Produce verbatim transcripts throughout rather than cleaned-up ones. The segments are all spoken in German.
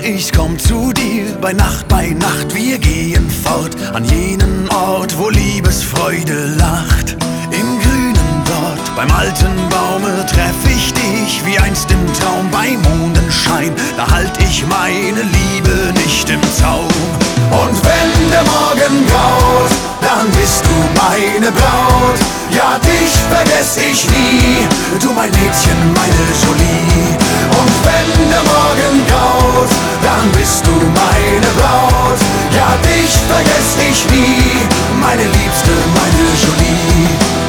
ich komm zu dir, bei Nacht, bei Nacht, wir gehen fort an jenen Ort, wo Liebesfreude lacht. Im Grünen dort, beim alten Baume treff ich dich, wie einst im Traum bei Mondenschein, da halt ich meine Liebe nicht im Zaum. Und wenn der Morgen graut, dann bist du meine Braut, ja dich vergess ich nie, du mein Mädchen, meine Jolie. Und wenn der Morgen graut, dann bist du meine Braut, ja dich vergess ich nie, meine Liebste, meine Jolie.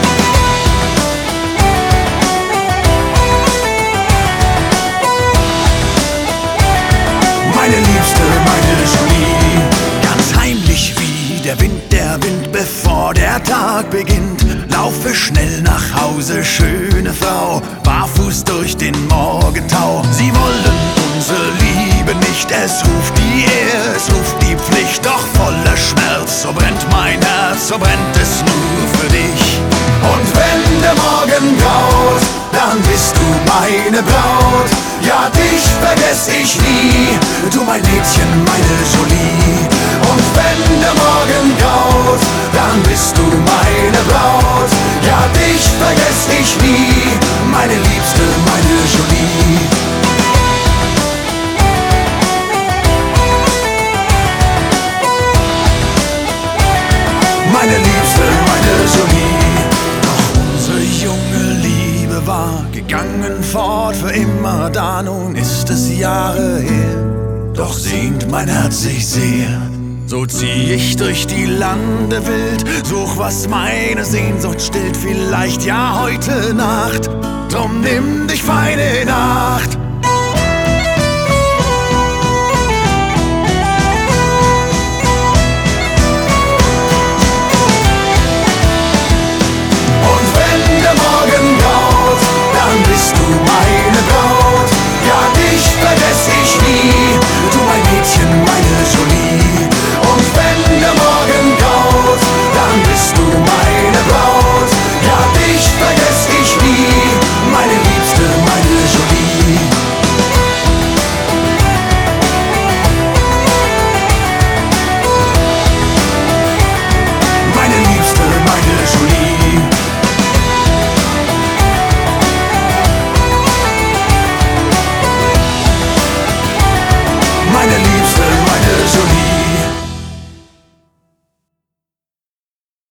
Meine Liebste, meine Jolie. Ganz heimlich wie der Wind, der Wind, bevor der Tag beginnt, laufe schnell nach Hause, schöne Frau, barfuß durch den Morgentau. Sie wollen unsere Liebe nicht, es ruft die Ehe, es ruft die Pflicht, doch voller Schmerz, so brennt mein Herz, so brennt es nur für dich. Und wenn der Morgen graut, dann bist du meine Braut, ja dich vergess ich nie, du mein Mädchen, meine Jolie. Und wenn der Morgen graut, dann bist du meine Braut, ja dich vergess ich nie, meine Liebste, meine Jolie. Meine Liebste, meine Jolie. Doch unsere junge Liebe war gegangen fort für immer, da nun ist es Jahre her. Doch sehnt mein Herz sich sehr, so zieh ich durch die Lande wild, such, was meine Sehnsucht stillt, vielleicht ja heute Nacht. Drum nimm dich fein in Acht.